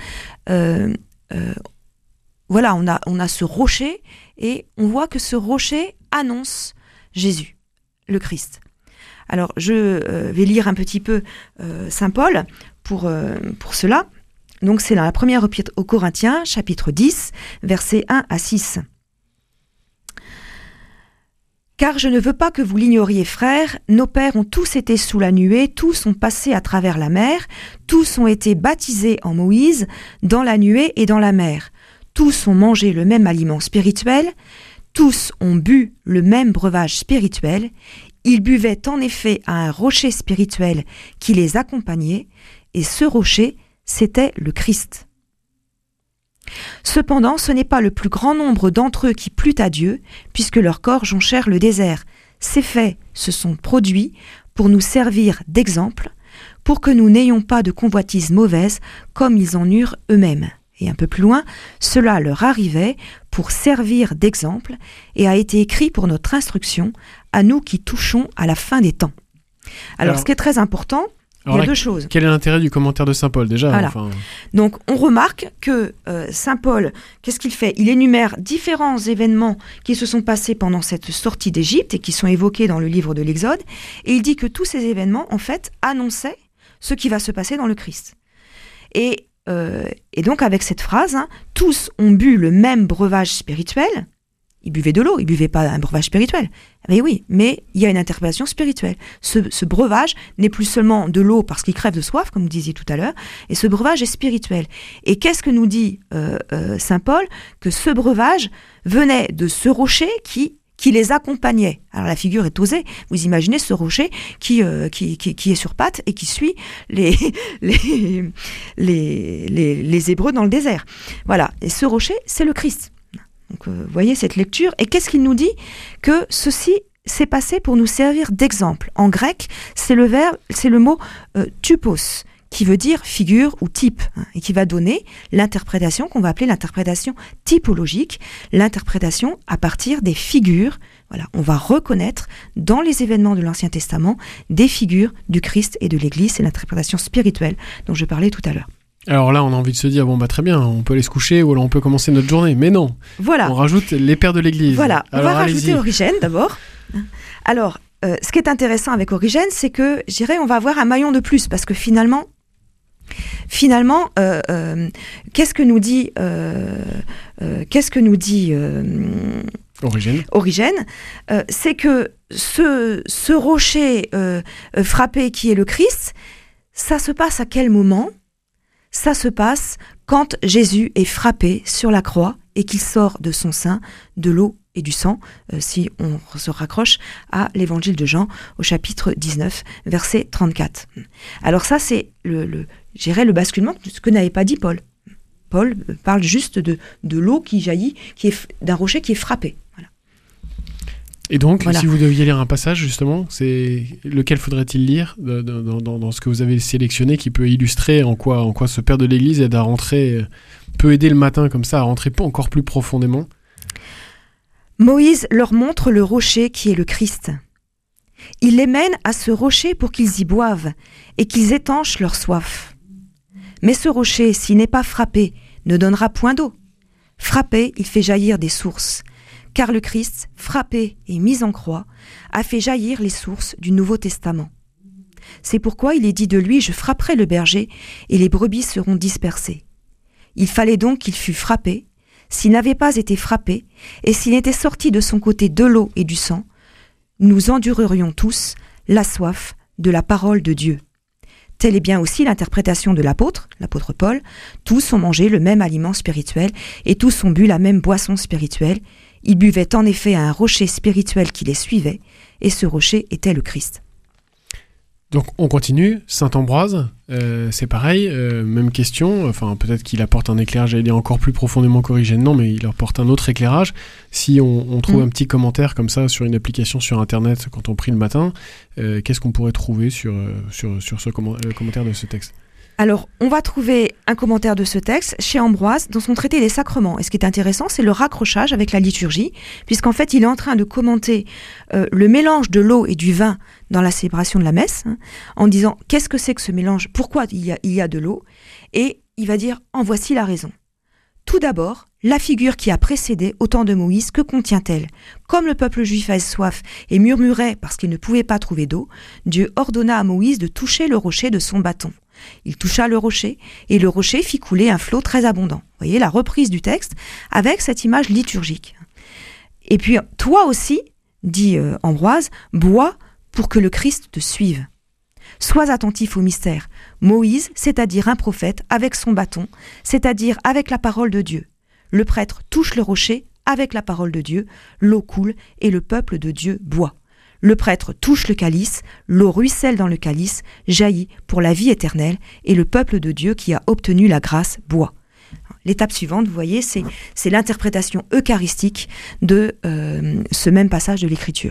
voilà, on a ce rocher et on voit que ce rocher annonce Jésus, le Christ. Alors je vais lire un petit peu Saint Paul pour cela. Donc c'est dans la première épître aux Corinthiens, chapitre 10, versets 1 à 6. « Car je ne veux pas que vous l'ignoriez, frères, nos pères ont tous été sous la nuée, tous ont passé à travers la mer, tous ont été baptisés en Moïse, dans la nuée et dans la mer. Tous ont mangé le même aliment spirituel, tous ont bu le même breuvage spirituel. Ils buvaient en effet à un rocher spirituel qui les accompagnait, et ce rocher, c'était le Christ. Cependant, ce n'est pas le plus grand nombre d'entre eux qui plut à Dieu, puisque leurs corps jonchèrent le désert. Ces faits se sont produits pour nous servir d'exemple, pour que nous n'ayons pas de convoitises mauvaises comme ils en eurent eux-mêmes. » Et un peu plus loin, cela leur arrivait pour servir d'exemple et a été écrit pour notre instruction, à nous qui touchons à la fin des temps. Alors ce qui est très important, il y a deux choses. Quel est l'intérêt du commentaire de saint Paul déjà? Voilà. Donc on remarque que saint Paul, qu'est-ce qu'il fait? Il énumère différents événements qui se sont passés pendant cette sortie d'Égypte et qui sont évoqués dans le livre de l'Exode. Et il dit que tous ces événements, en fait, annonçaient ce qui va se passer dans le Christ. Et donc avec cette phrase, tous ont bu le même breuvage spirituel. Ils buvaient de l'eau, ils buvaient pas un breuvage spirituel. Mais oui, mais il y a une interprétation spirituelle. Ce breuvage n'est plus seulement de l'eau parce qu'ils crèvent de soif, comme vous disiez tout à l'heure, et ce breuvage est spirituel. Et qu'est-ce que nous dit saint Paul? Que ce breuvage venait de ce rocher qui les accompagnait. Alors la figure est osée. Vous imaginez ce rocher qui est sur pattes et qui suit les Hébreux dans le désert. Voilà. Et ce rocher, c'est le Christ. Donc, vous voyez cette lecture. Et qu'est-ce qu'il nous dit? Que ceci s'est passé pour nous servir d'exemple. En grec, c'est le mot typos, qui veut dire figure ou type, et qui va donner l'interprétation qu'on va appeler l'interprétation typologique, l'interprétation à partir des figures. Voilà, on va reconnaître dans les événements de l'Ancien Testament des figures du Christ et de l'Église. C'est l'interprétation spirituelle dont je parlais tout à l'heure. Alors là, on a envie de se dire, très bien, on peut aller se coucher ou alors on peut commencer notre journée. Mais non, voilà. On rajoute les pères de l'Église. Voilà, alors, on va rajouter Origène d'abord. Alors, ce qui est intéressant avec Origène, c'est que, je dirais, on va avoir un maillon de plus, parce que finalement, qu'est-ce que nous dit Origène, c'est que ce rocher frappé qui est le Christ, ça se passe à quel moment? Ça se passe quand Jésus est frappé sur la croix et qu'il sort de son sein de l'eau et du sang, si on se raccroche à l'évangile de Jean au chapitre 19, verset 34. Alors ça, c'est le basculement, ce que n'avait pas dit Paul. Paul parle juste de l'eau qui jaillit, d'un rocher qui est frappé. Voilà. Et donc, si vous deviez lire un passage, justement, lequel faudrait-il lire dans ce que vous avez sélectionné qui peut illustrer en quoi ce père de l'Église peut aider le matin comme ça à rentrer encore plus profondément? Moïse leur montre le rocher qui est le Christ. Il les mène à ce rocher pour qu'ils y boivent et qu'ils étanchent leur soif. Mais ce rocher, s'il n'est pas frappé, ne donnera point d'eau. Frappé, il fait jaillir des sources. Car le Christ, frappé et mis en croix, a fait jaillir les sources du Nouveau Testament. C'est pourquoi il est dit de lui « Je frapperai le berger, et les brebis seront dispersées ». Il fallait donc qu'il fût frappé. S'il n'avait pas été frappé, et s'il n'était sorti de son côté de l'eau et du sang, nous endurerions tous la soif de la parole de Dieu. Telle est bien aussi l'interprétation de l'apôtre Paul. Tous ont mangé le même aliment spirituel, et tous ont bu la même boisson spirituelle. Ils buvaient en effet à un rocher spirituel qui les suivait, et ce rocher était le Christ. Donc on continue, saint Ambroise, c'est pareil, même question, enfin peut-être qu'il apporte un éclairage, j'allais dire encore plus profondément qu'Origène, non, mais il apporte un autre éclairage. Si on trouve un petit commentaire comme ça sur une application sur internet quand on prie le matin, qu'est-ce qu'on pourrait trouver sur ce commentaire de ce texte? Alors, on va trouver un commentaire de ce texte chez Ambroise dans son traité des sacrements. Et ce qui est intéressant, c'est le raccrochage avec la liturgie, puisqu'en fait, il est en train de commenter le mélange de l'eau et du vin dans la célébration de la messe, en disant qu'est-ce que c'est que ce mélange, pourquoi il y a de l'eau, et il va dire en voici la raison. Tout d'abord, la figure qui a précédé au temps de Moïse, que contient-elle? Comme le peuple juif avait soif et murmurait parce qu'il ne pouvait pas trouver d'eau, Dieu ordonna à Moïse de toucher le rocher de son bâton. Il toucha le rocher, et le rocher fit couler un flot très abondant. Vous voyez la reprise du texte avec cette image liturgique. Et puis, toi aussi, dit Ambroise, bois pour que le Christ te suive. Sois attentif au mystère. Moïse, c'est-à-dire un prophète, avec son bâton, c'est-à-dire avec la parole de Dieu. Le prêtre touche le rocher avec la parole de Dieu, l'eau coule et le peuple de Dieu boit. Le prêtre touche le calice, l'eau ruisselle dans le calice, jaillit pour la vie éternelle, et le peuple de Dieu qui a obtenu la grâce boit. L'étape suivante, vous voyez, c'est l'interprétation eucharistique de ce même passage de l'Écriture.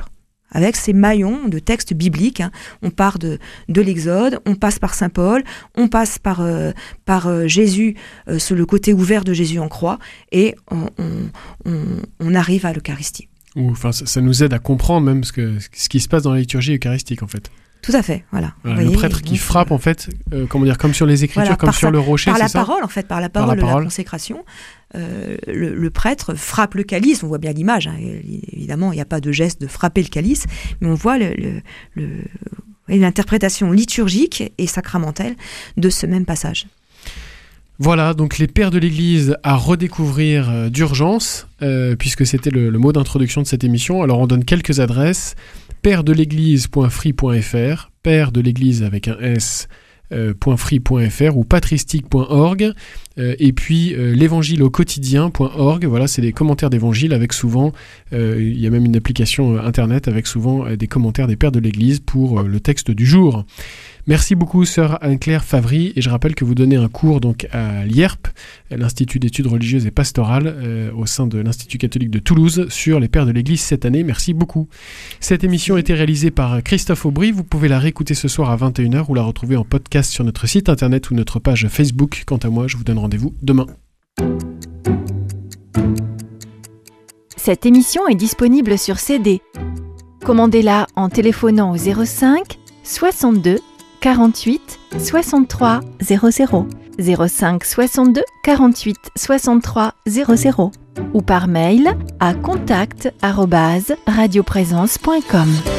avec ces maillons de textes bibliques. On part de l'Exode, on passe par Saint Paul, on passe par Jésus, sur le côté ouvert de Jésus en croix, et on arrive à l'Eucharistie. Enfin, ça nous aide à comprendre même ce qui se passe dans la liturgie eucharistique, en fait. Tout à fait, voilà. Le prêtre qui frappe, en fait, comme sur les Écritures, voilà, comme sur le rocher, c'est ça ? Par la parole de la consécration, le prêtre frappe le calice. On voit bien l'image, évidemment, il n'y a pas de geste de frapper le calice, mais on voit l'interprétation liturgique et sacramentelle de ce même passage. Voilà, donc les pères de l'Église à redécouvrir d'urgence, puisque c'était le mot d'introduction de cette émission. Alors on donne quelques adresses: pèredeléglise.free.fr, père de l'église avec un S, .free.fr ou patristique.org, et puis l'évangile au quotidien.org. Voilà, c'est des commentaires d'évangile avec souvent, il y a même une application internet avec souvent des commentaires des pères de l'église pour le texte du jour. Merci beaucoup, sœur Anne-Claire Favry, et je rappelle que vous donnez un cours donc à l'IERP, l'Institut d'études religieuses et pastorales, au sein de l'Institut catholique de Toulouse, sur les pères de l'Église cette année. Merci beaucoup. Cette émission a été réalisée par Christophe Aubry. Vous pouvez la réécouter ce soir à 21h ou la retrouver en podcast sur notre site internet ou notre page Facebook. Quant à moi, je vous donne rendez-vous demain. Cette émission est disponible sur CD. Commandez-la en téléphonant au 05 62 48 63 00, 05 62 48 63 00 ou par mail à contact@radioprésence.com.